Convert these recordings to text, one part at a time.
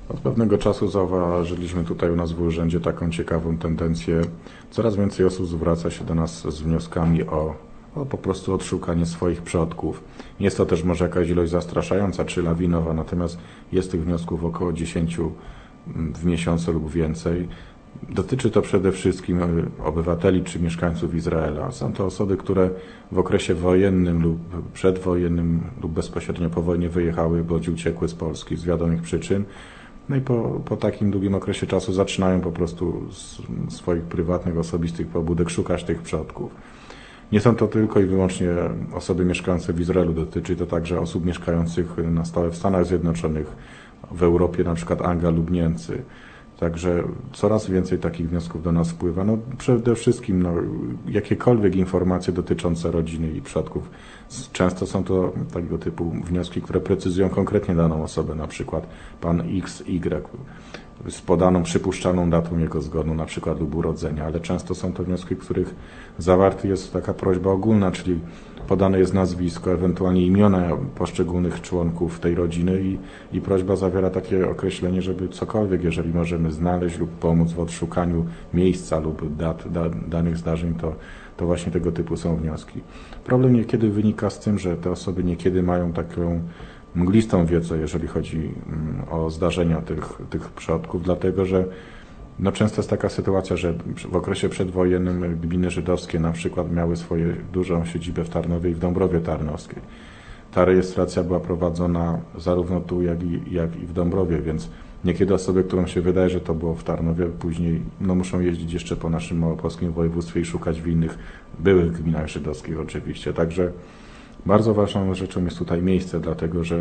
Od pewnego czasu zauważyliśmy tutaj u nas w urzędzie taką ciekawą tendencję. Coraz więcej osób zwraca się do nas z wnioskami o po prostu odszukanie swoich przodków. Nie jest to też może jakaś ilość zastraszająca czy lawinowa, natomiast jest tych wniosków około 10 w miesiącu lub więcej. Dotyczy to przede wszystkim obywateli czy mieszkańców Izraela. Są to osoby, które w okresie wojennym lub przedwojennym lub bezpośrednio po wojnie wyjechały bądź uciekły z Polski z wiadomych przyczyn. No i po takim długim okresie czasu zaczynają po prostu z swoich prywatnych, osobistych pobudek szukać tych przodków. Nie są to tylko i wyłącznie osoby mieszkające w Izraelu, dotyczy to także osób mieszkających na stałe w Stanach Zjednoczonych, w Europie, na przykład Anglia lub Niemcy. Także coraz więcej takich wniosków do nas wpływa. No, przede wszystkim jakiekolwiek informacje dotyczące rodziny i przodków. Często są to tego typu wnioski, które precyzują konkretnie daną osobę, na przykład pan XY z podaną przypuszczalną datą jego zgonu, na przykład lub urodzenia, ale często są to wnioski, w których zawarty jest taka prośba ogólna, czyli podane jest nazwisko, ewentualnie imiona poszczególnych członków tej rodziny i prośba zawiera takie określenie, żeby cokolwiek, jeżeli możemy znaleźć lub pomóc w odszukaniu miejsca lub danych zdarzeń, to właśnie tego typu są wnioski. Problem niekiedy wynika z tym, że te osoby niekiedy mają taką mglistą wiedzę, jeżeli chodzi o zdarzenia tych przodków, dlatego że często jest taka sytuacja, że w okresie przedwojennym gminy żydowskie na przykład miały swoją dużą siedzibę w Tarnowie i w Dąbrowie Tarnowskiej. Ta rejestracja była prowadzona zarówno tu, jak i w Dąbrowie, więc niekiedy osoby, którym się wydaje, że to było w Tarnowie, później muszą jeździć jeszcze po naszym małopolskim województwie i szukać w innych byłych gminach żydowskich oczywiście. Także bardzo ważną rzeczą jest tutaj miejsce, dlatego że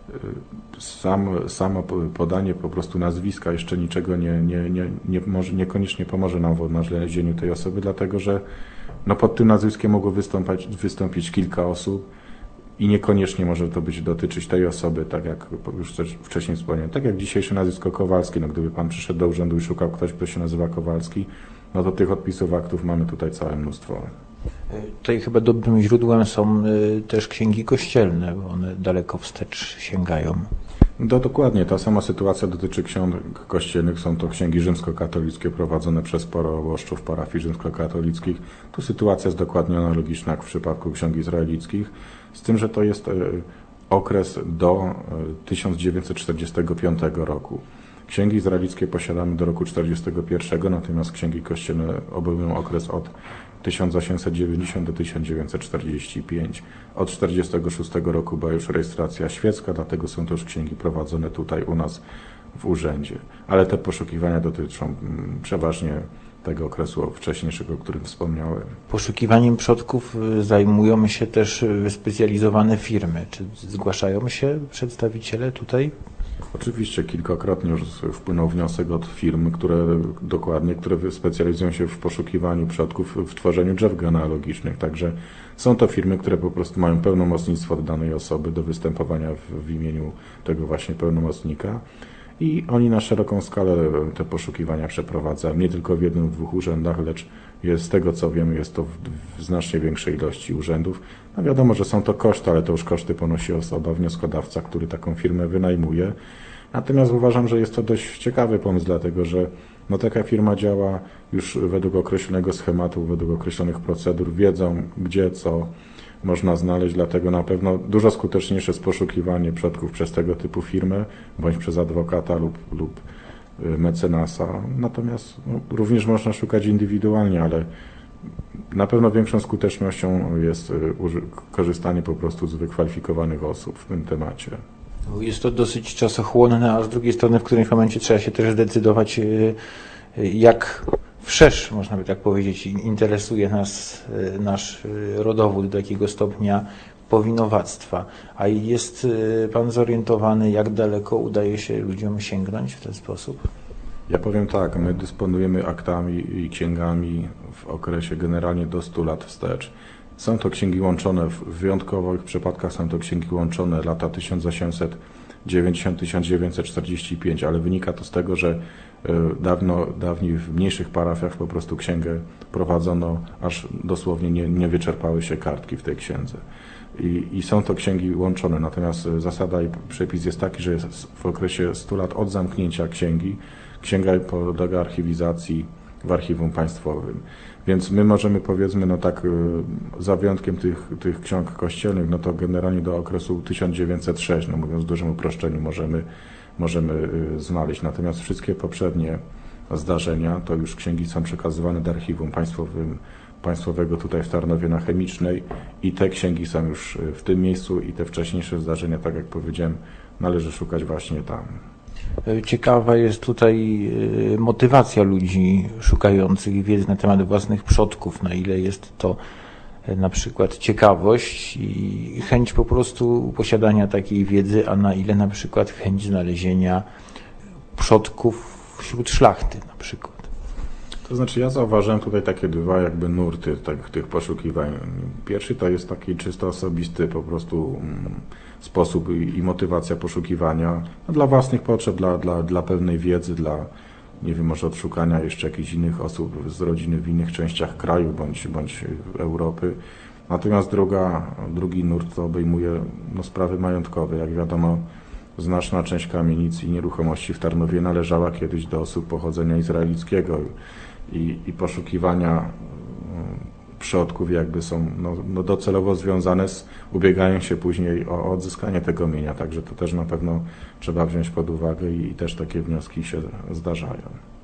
samo podanie po prostu nazwiska jeszcze niczego niekoniecznie pomoże nam w odnalezieniu tej osoby, dlatego że pod tym nazwiskiem mogło wystąpić kilka osób i niekoniecznie może to dotyczyć tej osoby, tak jak już też wcześniej wspomniałem, tak jak dzisiejsze nazwisko Kowalski. Gdyby pan przyszedł do urzędu i szukał ktoś, kto się nazywa Kowalski, to tych odpisów aktów mamy tutaj całe mnóstwo. Tutaj chyba dobrym źródłem są też księgi kościelne, bo one daleko wstecz sięgają. Dokładnie, ta sama sytuacja dotyczy ksiąg kościelnych. Są to księgi rzymskokatolickie prowadzone przez proboszczów parafii rzymskokatolickich. Tu sytuacja jest dokładnie analogiczna jak w przypadku ksiąg izraelickich, z tym, że to jest okres do 1945 roku. Księgi izraelickie posiadamy do roku 1941, natomiast księgi kościelne obejmują okres od 1890 do 1945. Od 1946 roku była już rejestracja świecka, dlatego są to już księgi prowadzone tutaj u nas w urzędzie. Ale te poszukiwania dotyczą przeważnie tego okresu wcześniejszego, o którym wspomniałem. Poszukiwaniem przodków zajmują się też wyspecjalizowane firmy. Czy zgłaszają się przedstawiciele tutaj? Oczywiście kilkakrotnie już wpłynął wniosek od firm, które specjalizują się w poszukiwaniu przodków, w tworzeniu drzew genealogicznych. Także są to firmy, które po prostu mają pełnomocnictwo od danej osoby do występowania w imieniu tego właśnie pełnomocnika. I oni na szeroką skalę te poszukiwania przeprowadzają, nie tylko w jednym, dwóch urzędach, lecz z tego co wiemy jest to w znacznie większej ilości urzędów. Wiadomo, że są to koszty, ale to już koszty ponosi osoba, wnioskodawca, który taką firmę wynajmuje. Natomiast uważam, że jest to dość ciekawy pomysł, dlatego że taka firma działa już według określonego schematu, według określonych procedur, wiedzą gdzie, co można znaleźć, dlatego na pewno dużo skuteczniejsze jest poszukiwanie przodków przez tego typu firmę, bądź przez adwokata lub mecenasa. Natomiast również można szukać indywidualnie, ale na pewno większą skutecznością jest korzystanie po prostu z wykwalifikowanych osób w tym temacie. Jest to dosyć czasochłonne, a z drugiej strony w którymś momencie trzeba się też zdecydować, jak wszerz, można by tak powiedzieć, interesuje nas nasz rodowód, do jakiego stopnia powinowactwa. A jest pan zorientowany, jak daleko udaje się ludziom sięgnąć w ten sposób? Ja powiem tak, my dysponujemy aktami i księgami w okresie generalnie do 100 lat wstecz. Są to księgi łączone, w wyjątkowych przypadkach są to księgi łączone lata 1890-1945, ale wynika to z tego, że dawniej w mniejszych parafiach po prostu księgę prowadzono, aż dosłownie nie wyczerpały się kartki w tej księdze. i są to księgi łączone. Natomiast zasada i przepis jest taki, że jest w okresie 100 lat od zamknięcia księgi, księga podlega archiwizacji w archiwum państwowym. Więc my możemy, powiedzmy, no tak, za wyjątkiem tych ksiąg kościelnych, no to generalnie do okresu 1906, no mówiąc w dużym uproszczeniu, możemy znaleźć. Natomiast wszystkie poprzednie zdarzenia, to już księgi są przekazywane do archiwum państwowego tutaj w Tarnowie na Chemicznej i te księgi są już w tym miejscu i te wcześniejsze zdarzenia, tak jak powiedziałem, należy szukać właśnie tam. Ciekawa jest tutaj motywacja ludzi szukających wiedzy na temat własnych przodków, na ile jest to na przykład ciekawość i chęć po prostu posiadania takiej wiedzy, a na ile na przykład chęć znalezienia przodków wśród szlachty na przykład. To znaczy ja zauważyłem tutaj takie dwa jakby nurty tych poszukiwań. Pierwszy to jest taki czysto osobisty po prostu sposób i motywacja poszukiwania dla własnych potrzeb, dla pewnej wiedzy, dla, nie wiem, może odszukania jeszcze jakichś innych osób z rodziny w innych częściach kraju bądź Europy. Natomiast drugi nurt to obejmuje sprawy majątkowe. Jak wiadomo, znaczna część kamienic i nieruchomości w Tarnowie należała kiedyś do osób pochodzenia izraelickiego i poszukiwania przodków jakby są docelowo związane z ubieganiem się później o odzyskanie tego mienia. Także to też na pewno trzeba wziąć pod uwagę i też takie wnioski się zdarzają.